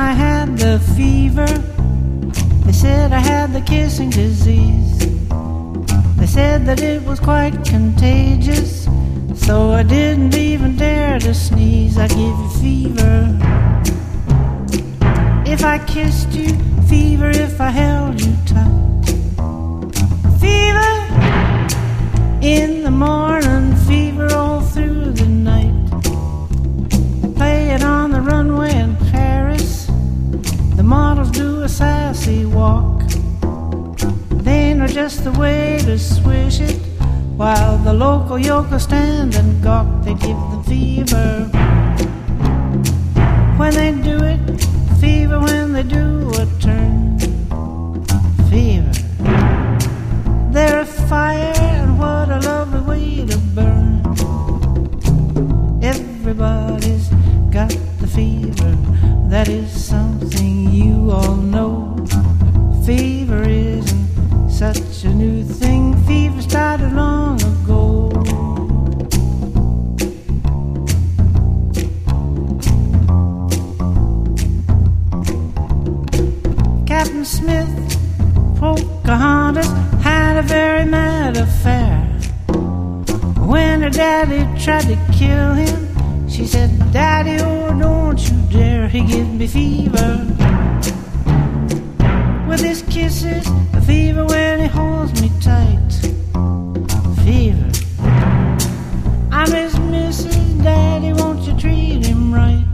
I had the fever, they said I had the kissing disease. They said that it was quite contagious, so I didn't even dare to sneeze. I give you fever if I kissed you, fever if I held you tight. Fever in the morning, fever all through the night. Play it on the runway in Paris, the models do a sassy walk. They know just the way to swish it, while the local yokel stand and gawk. They give the fever when they do it, fever when they do a turn. Fever, they're a fire, and what a lovely way to burn. Everybody's got the fever, that is something you all know. Fever isn't such a new thing, fever started long ago. Captain Smith, Pocahontas, had a very mad affair. When her daddy tried to kill him, she said, "Daddy, oh, don't you dare." He gives me fever with his kisses, a fever when he holds me tight. Fever, I'm his missus, Daddy, won't you treat him right?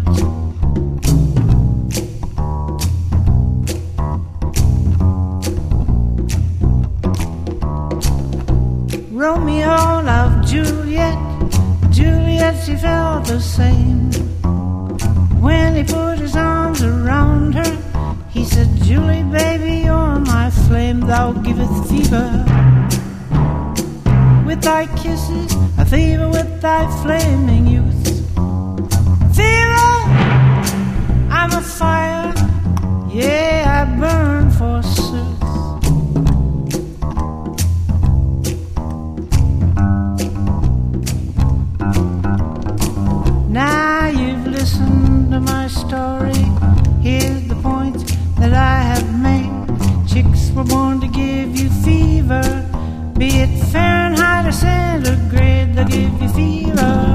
Romeo loved Juliet, Juliet, she felt the same. When he put his arms around her, he said, "Julie, baby, you're my flame, thou giveth fever with thy kisses, a fever with thy flaming youth." Fever, I'm a fire, yeah, I burn forsooth. Now you've listened to my story, here's the point that I have made. Chicks were born to give you fever, be it Fahrenheit or centigrade, they'll give you fever.